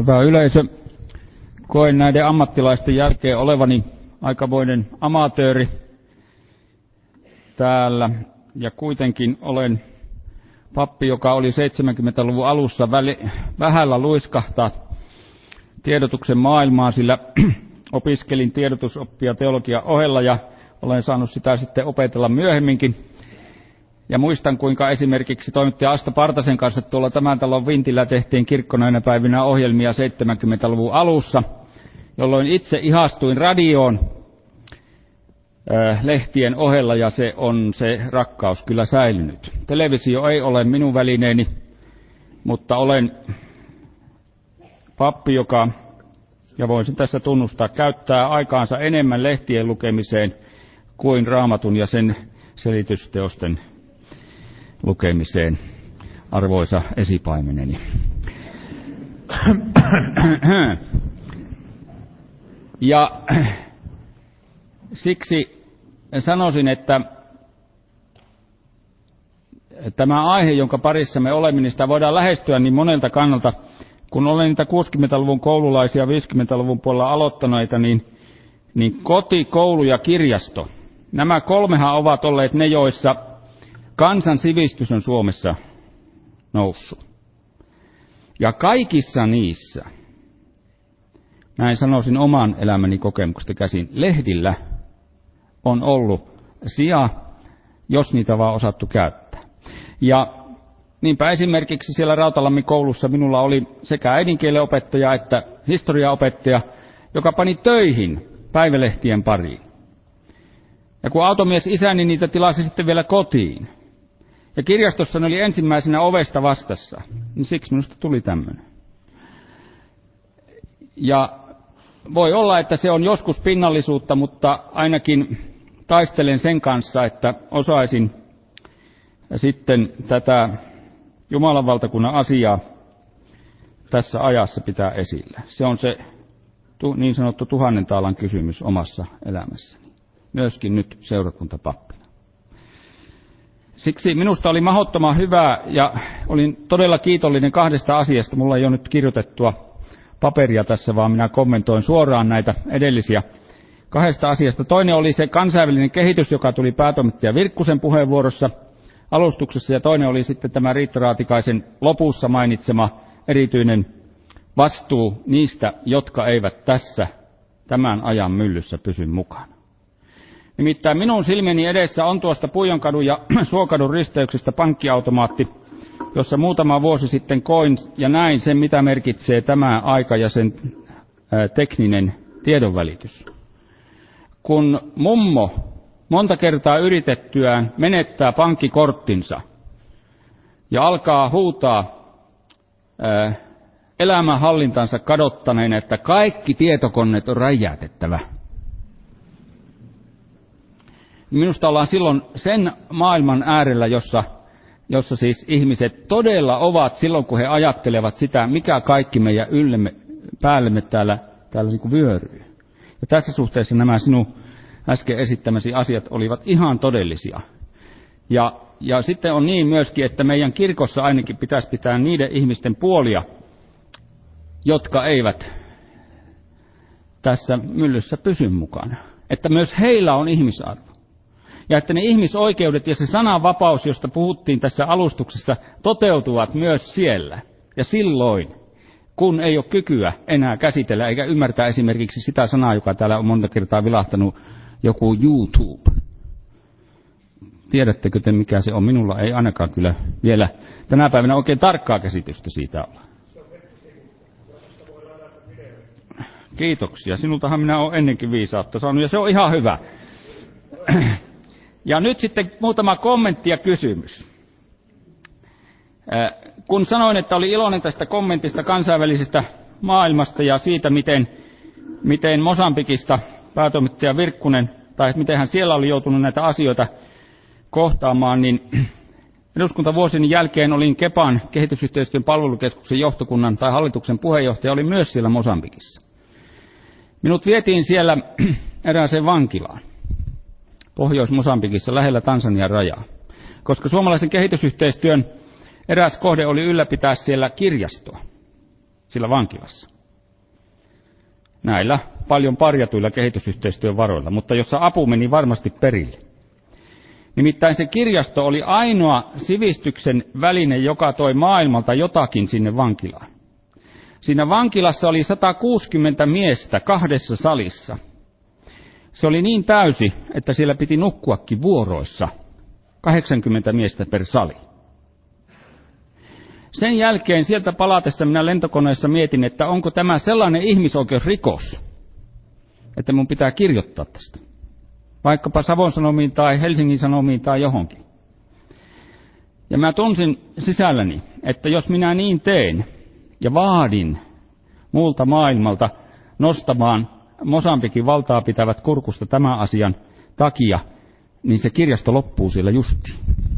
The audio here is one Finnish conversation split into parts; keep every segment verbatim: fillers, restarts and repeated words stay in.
Hyvä yleisö, koen näiden ammattilaisten jälkeen olevani aikamoinen amatööri täällä, ja kuitenkin olen pappi, joka oli seitsemänkymmentäluvun alussa väli, vähällä luiskahtaa tiedotuksen maailmaan, sillä opiskelin tiedotusoppia teologian ohella ja olen saanut sitä sitten opetella myöhemminkin. Ja muistan, kuinka esimerkiksi toimittaja Asta Partasen kanssa tuolla tämän talon vintillä tehtiin kirkkonaina päivinä ohjelmia seitsemänkymmentäluvun alussa, jolloin itse ihastuin radioon äh, lehtien ohella, ja se on se rakkaus kyllä säilynyt. Televisio ei ole minun välineeni, mutta olen pappi, joka, ja voisin tässä tunnustaa, käyttää aikaansa enemmän lehtien lukemiseen kuin Raamatun ja sen selitysteosten lukemiseen, arvoisa esipaimeneni. Ja siksi sanoisin, että tämä aihe, jonka parissa me olemme, niin sitä voidaan lähestyä niin monelta kannalta. Kun olen niitä kuusikymmentäluvun koululaisia viisikymmentäluvun puolella aloittaneita, niin, niin koti, koulu ja kirjasto, nämä kolmehan ovat olleet ne, joissa kansan sivistys on Suomessa noussut. Ja kaikissa niissä, näin sanoisin oman elämäni kokemuksesta käsin, lehdillä on ollut sija, jos niitä vaan osattu käyttää. Ja niinpä esimerkiksi siellä Rautalammin koulussa minulla oli sekä äidinkielen opettaja että historiaopettaja, joka pani töihin päivälehtien pariin. Ja kun automies isäni niitä tilasi sitten vielä kotiin, ja kirjastossa ne oli ensimmäisenä ovesta vastassa, niin siksi minusta tuli tämmöinen. Ja voi olla, että se on joskus pinnallisuutta, mutta ainakin taistelen sen kanssa, että osaisin sitten tätä Jumalan valtakunnan asiaa tässä ajassa pitää esillä. Se on se niin sanottu tuhannen taalan kysymys omassa elämässäni, myöskin nyt seurakuntapappina. Siksi minusta oli mahdottoman hyvää, ja olin todella kiitollinen kahdesta asiasta. Mulla ei ole nyt kirjoitettua paperia tässä, vaan minä kommentoin suoraan näitä edellisiä kahdesta asiasta. Toinen oli se kansainvälinen kehitys, joka tuli päätoimittaja Virkkusen puheenvuorossa alustuksessa, ja toinen oli sitten tämä Riitta Raatikaisen lopussa mainitsema erityinen vastuu niistä, jotka eivät tässä tämän ajan myllyssä pysy mukana. Nimittäin minun silmieni edessä on tuosta Puijonkadun ja Suokadun risteyksestä pankkiautomaatti, jossa muutama vuosi sitten koin ja näin sen, mitä merkitsee tämä aika ja sen ää, tekninen tiedonvälitys. Kun mummo monta kertaa yritettyään menettää pankkikorttinsa ja alkaa huutaa ää, elämänhallintansa kadottaneena, että kaikki tietokoneet on räjäytettävä. Minusta ollaan silloin sen maailman äärellä, jossa, jossa siis ihmiset todella ovat silloin, kun he ajattelevat sitä, mikä kaikki meidän yllemme, päällemme täällä, täällä niin kuin vyöryy. Ja tässä suhteessa nämä sinun äsken esittämäsi asiat olivat ihan todellisia. Ja, ja sitten on niin myöskin, että meidän kirkossa ainakin pitäisi pitää niiden ihmisten puolia, jotka eivät tässä myllyssä pysy mukana. Että myös heillä on ihmisarvo. Ja että ne ihmisoikeudet ja se sananvapaus, josta puhuttiin tässä alustuksessa, toteutuvat myös siellä. Ja silloin, kun ei ole kykyä enää käsitellä eikä ymmärtää esimerkiksi sitä sanaa, joka täällä on monta kertaa vilahtanut, joku YouTube. Tiedättekö te, mikä se on? Minulla ei ainakaan kyllä vielä tänä päivänä oikein tarkkaa käsitystä siitä olla. Kiitoksia. Sinultahan minä olen ennenkin viisautta saanut, ja se on ihan hyvä. Ja nyt sitten muutama kommentti ja kysymys. Kun sanoin, että oli iloinen tästä kommentista kansainvälisestä maailmasta ja siitä, miten, miten Mosambikista päätoimittaja Virkkunen, tai miten hän siellä oli joutunut näitä asioita kohtaamaan, niin eduskuntavuosien jälkeen olin Kepan kehitysyhteistyön palvelukeskuksen johtokunnan tai hallituksen puheenjohtaja, oli myös siellä Mosambikissa. Minut vietiin siellä erääseen vankilaan Pohjois-Mosambikissa lähellä Tansanian rajaa, koska suomalaisen kehitysyhteistyön eräs kohde oli ylläpitää siellä kirjastoa. sillä vankilassa. Näillä paljon parjatuilla kehitysyhteistyön varoilla, mutta jossa apu meni varmasti perille. Nimittäin se kirjasto oli ainoa sivistyksen väline, joka toi maailmalta jotakin sinne vankilaan. Siinä vankilassa oli sata kuusikymmentä miestä kahdessa salissa. Se oli niin täysi, että siellä piti nukkuakin vuoroissa. kahdeksankymmentä miestä per sali. Sen jälkeen sieltä palatessa minä lentokoneessa mietin, että onko tämä sellainen ihmisoikeusrikos, että mun pitää kirjoittaa tästä. Vaikkapa Savon Sanomiin tai Helsingin Sanomiin tai johonkin. Ja mä tunsin sisälläni, että jos minä niin teen ja vaadin muulta maailmalta nostamaan Mosambikin valtaa pitävät kurkusta tämän asian takia, niin se kirjasto loppuu siellä justiin.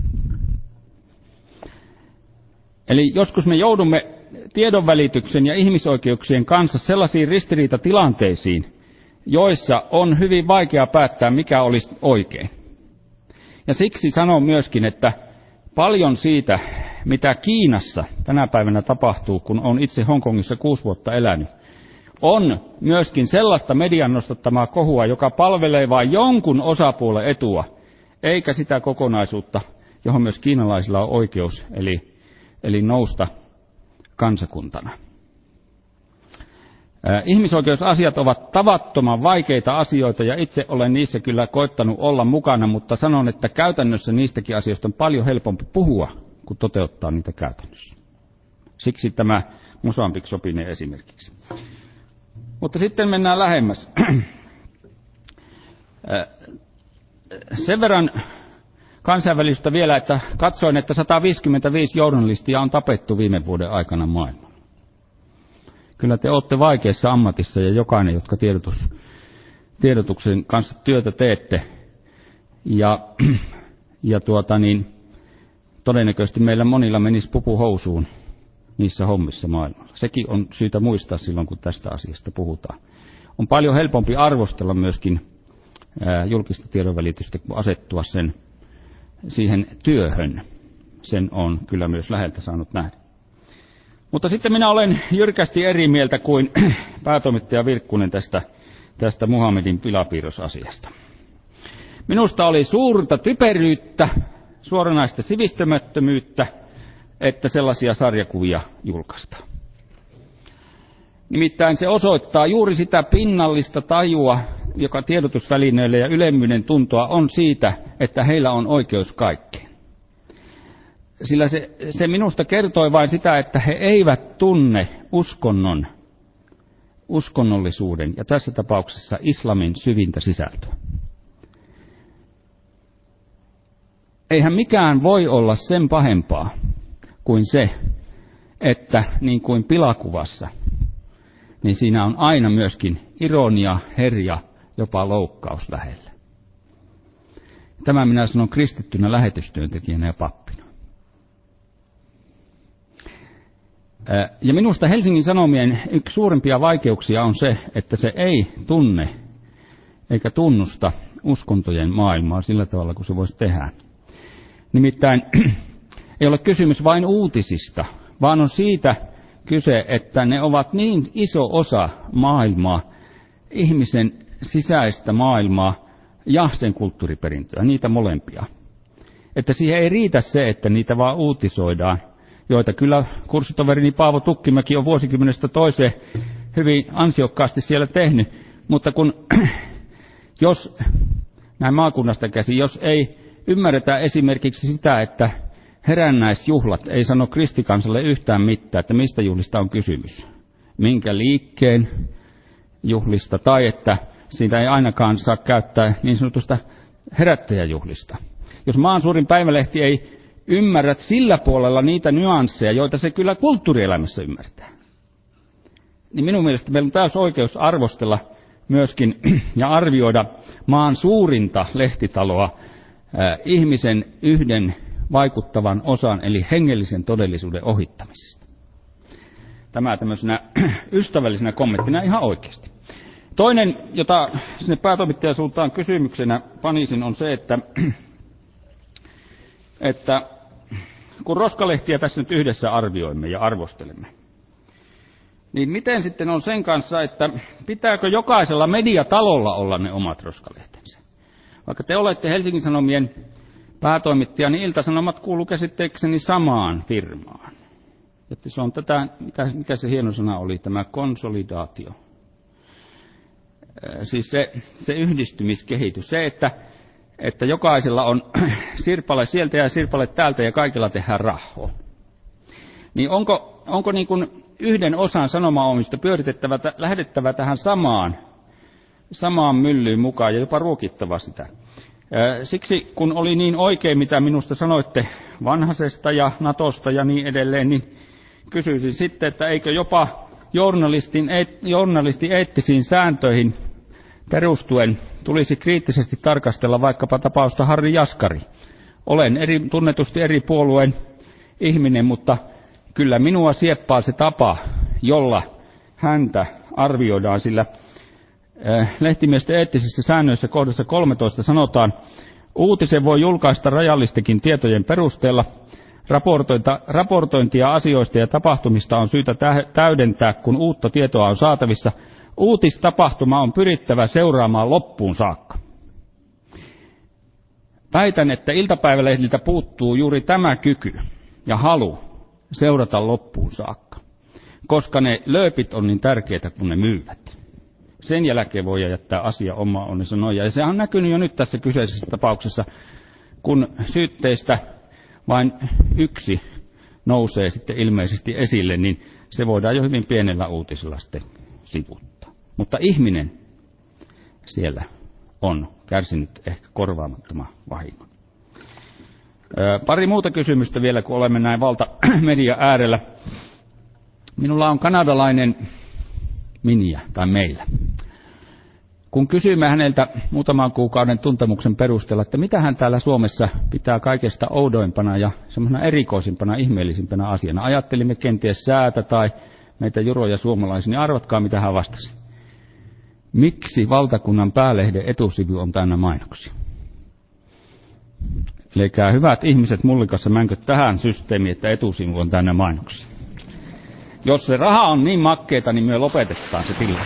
Eli joskus me joudumme tiedonvälityksen ja ihmisoikeuksien kanssa sellaisiin ristiriitatilanteisiin, joissa on hyvin vaikea päättää, mikä olisi oikein. Ja siksi sanon myöskin, että paljon siitä, mitä Kiinassa tänä päivänä tapahtuu, kun on itse Hongkongissa kuusi vuotta elänyt, on myöskin sellaista median nostattamaa kohua, joka palvelee vain jonkun osapuolen etua, eikä sitä kokonaisuutta, johon myös kiinalaisilla on oikeus, eli, eli nousta kansakuntana. Ihmisoikeusasiat ovat tavattoman vaikeita asioita, ja itse olen niissä kyllä koittanut olla mukana, mutta sanon, että käytännössä niistäkin asioista on paljon helpompi puhua, kuin toteuttaa niitä käytännössä. Siksi tämä Mosambik sopinee esimerkiksi. Mutta sitten mennään lähemmäs. Sen verran kansainvälistä vielä, että katsoin, että sata viisikymmentäviisi journalistia on tapettu viime vuoden aikana maailmalla. Kyllä te olette vaikeassa ammatissa, ja jokainen, jotka tiedotus, tiedotuksen kanssa työtä teette. Ja, ja tuota niin, todennäköisesti meillä monilla menisi pupu housuun niissä hommissa maailmalla. Sekin on syytä muistaa silloin, kun tästä asiasta puhutaan. On paljon helpompi arvostella myöskin ää, julkista tiedonvälitystä, kuin asettua sen, siihen työhön. Sen on kyllä myös läheltä saanut nähdä. Mutta sitten minä olen jyrkästi eri mieltä kuin päätoimittaja Virkkunen tästä, tästä Muhammedin pilapiirrosasiasta. Minusta oli suurta typeryyttä, suoranaista sivistämättömyyttä, että sellaisia sarjakuvia julkaistaan. Nimittäin se osoittaa juuri sitä pinnallista tajua, joka tiedotusvälineille ja ylemmyyden tuntoa on siitä, että heillä on oikeus kaikkeen. Sillä se, se minusta kertoi vain sitä, että he eivät tunne uskonnon, uskonnollisuuden ja tässä tapauksessa islamin syvintä sisältöä. Eihän mikään voi olla sen pahempaa kuin se, että niin kuin pilakuvassa, niin siinä on aina myöskin ironia, herja, jopa loukkaus lähellä. Tämä minä sanon kristittynä lähetystyöntekijänä ja pappina. Ja minusta Helsingin Sanomien yksi suurimpia vaikeuksia on se, että se ei tunne eikä tunnusta uskontojen maailmaa sillä tavalla, kuin se voisi tehdä. Nimittäin ei ole kysymys vain uutisista, vaan on siitä kyse, että ne ovat niin iso osa maailmaa, ihmisen sisäistä maailmaa ja sen kulttuuriperintöä, niitä molempia. Että siihen ei riitä se, että niitä vaan uutisoidaan, joita kyllä kurssitoverini Paavo Tukkimäki on vuosikymmenestä toiseen hyvin ansiokkaasti siellä tehnyt. Mutta kun, jos näin maakunnasta käsin, jos ei ymmärretä esimerkiksi sitä, että herännäisjuhlat ei sano kristikansalle yhtään mitään, että mistä juhlista on kysymys, minkä liikkeen juhlista, tai että siitä ei ainakaan saa käyttää niin sanotusta herättäjäjuhlista. Jos maan suurin päivälehti ei ymmärrä sillä puolella niitä nyansseja, joita se kyllä kulttuurielämässä ymmärtää, niin minun mielestä meillä on täys oikeus arvostella myöskin ja arvioida maan suurinta lehtitaloa äh, ihmisen yhden vaikuttavan osan, eli hengellisen todellisuuden ohittamisesta. Tämä tämmöisenä ystävällisenä kommenttina ihan oikeasti. Toinen, jota sinne päätoimittajan suuntaan kysymyksenä panisin, on se, että, että kun roskalehtiä tässä nyt yhdessä arvioimme ja arvostelemme, Niin miten sitten on sen kanssa, että pitääkö jokaisella mediatalolla olla ne omat roskalehtensä? Vaikka te olette Helsingin Sanomien päätoimittaja, niin Ilta-Sanomat kuuluu käsitteekseni samaan firmaan. Että se on tätä, mikä, mikä se hieno sana oli, tämä konsolidaatio. Siis se, se yhdistymiskehitys, se, että, että jokaisella on sirpale sieltä ja sirpale täältä ja kaikilla tehdään rahaa. Niin onko, onko niin kuin yhden osan sanomaomista pyöritettävä, lähdettävä tähän samaan, samaan myllyyn mukaan ja jopa ruokittava sitä? Siksi kun oli niin oikein, mitä minusta sanoitte Vanhasesta ja Natosta ja niin edelleen, niin kysyisin sitten, että eikö jopa journalistin, journalistin eettisiin sääntöihin perustuen tulisi kriittisesti tarkastella vaikkapa tapausta Harri Jaskari. Olen eri, tunnetusti eri puolueen ihminen, mutta kyllä minua sieppaa se tapa, jolla häntä arvioidaan, sillä lehtimiesten eettisissä säännöissä kohdassa kolmetoista sanotaan, uutisen voi julkaista rajallistenkin tietojen perusteella. Raportointia asioista ja tapahtumista on syytä täydentää, kun uutta tietoa on saatavissa. Uutistapahtuma on pyrittävä seuraamaan loppuun saakka. Väitän, että iltapäivälehdiltä puuttuu juuri tämä kyky ja halu seurata loppuun saakka, koska ne lööpit on niin tärkeitä, kun ne myyvät. Sen jälkeen voi jättää asia omaa onnensa nojaan. Ja se on näkynyt jo nyt tässä kyseisessä tapauksessa, kun syytteistä vain yksi nousee sitten ilmeisesti esille, niin se voidaan jo hyvin pienellä uutisella sitten sivuttaa. Mutta ihminen siellä on kärsinyt ehkä korvaamattoman vahingon. Pari muuta kysymystä vielä, kun olemme näin valtamedia äärellä. Minulla on kanadalainen miniä, tai meillä. Kun kysyimme häneltä muutaman kuukauden tuntemuksen perusteella, että mitä hän täällä Suomessa pitää kaikesta oudoimpana ja semmoisena erikoisimpana, ihmeellisimpänä asiana. Ajattelimme kenties säätä tai meitä juroja suomalaisia, niin arvatkaa mitä hän vastasi. Miksi valtakunnan päälehden etusivu on täynnä mainoksia? Eli hyvät ihmiset mullikassa mänköt tähän systeemiin, että etusivu on täynnä mainoksia. Jos se raha on niin makkeeta, niin me lopetetaan se tilanne.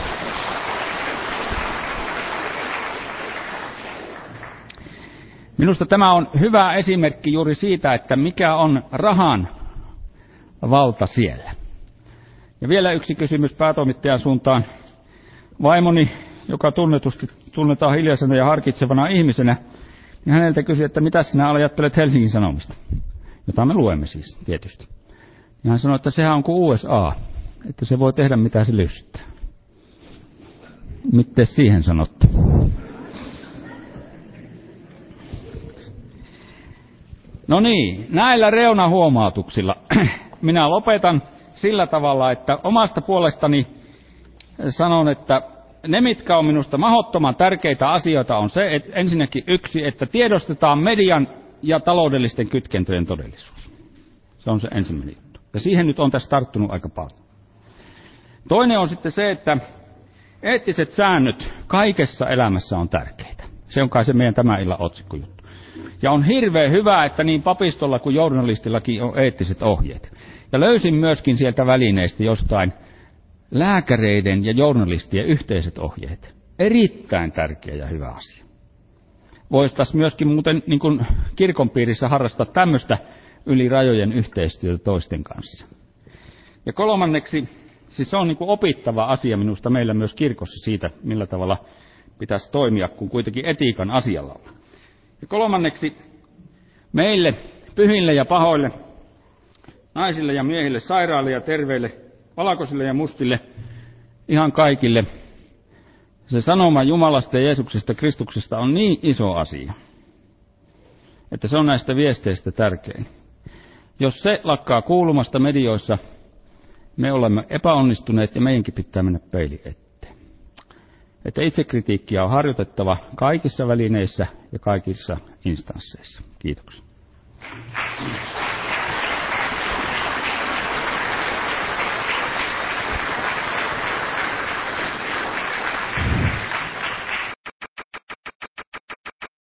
Minusta tämä on hyvä esimerkki juuri siitä, että mikä on rahan valta siellä. Ja vielä yksi kysymys päätoimittajan suuntaan. Vaimoni, joka tunnetusti tunnetaan hiljaisena ja harkitsevana ihmisenä, niin häneltä kysyi, että mitä sinä ajattelet Helsingin Sanomista, jota me luemme siis tietysti. Ja hän sanoi, että sehän on kuin U S A, että se voi tehdä mitä se lystää. Miten siihen sanotte? No niin, näillä reunahuomautuksilla minä lopetan sillä tavalla, että omasta puolestani sanon, että ne, mitkä on minusta mahdottoman tärkeitä asioita, on se, että ensinnäkin yksi, että tiedostetaan median ja taloudellisten kytkentöjen todellisuus. Se on se ensimmäinen juttu. Ja siihen nyt on tässä tarttunut aika paljon. Toinen on sitten se, että eettiset säännöt kaikessa elämässä on tärkeitä. Se on kai se meidän tämän illan otsikkojuttu. Ja on hirveän hyvä, että niin papistolla kuin journalistillakin on eettiset ohjeet. Ja löysin myöskin sieltä välineistä jostain lääkäreiden ja journalistien yhteiset ohjeet. Erittäin tärkeä ja hyvä asia. Voisi myöskin muuten niin kuin kirkon piirissä harrastaa tämmöistä yli rajojen yhteistyötä toisten kanssa. Ja kolmanneksi, siis se on niin kuin opittava asia minusta meillä myös kirkossa siitä, millä tavalla pitäisi toimia, kun kuitenkin etiikan asialla on. Ja kolmanneksi, meille, pyhille ja pahoille, naisille ja miehille, sairaille ja terveille, valkoisille ja mustille, ihan kaikille, se sanoma Jumalasta ja Jeesuksesta Kristuksesta on niin iso asia, että se on näistä viesteistä tärkein. Jos se lakkaa kuulumasta medioissa, me olemme epäonnistuneet ja meidänkin pitää mennä peili eteen. Että itsekritiikkiä on harjoitettava kaikissa välineissä ja kaikissa instansseissa. Kiitoksia.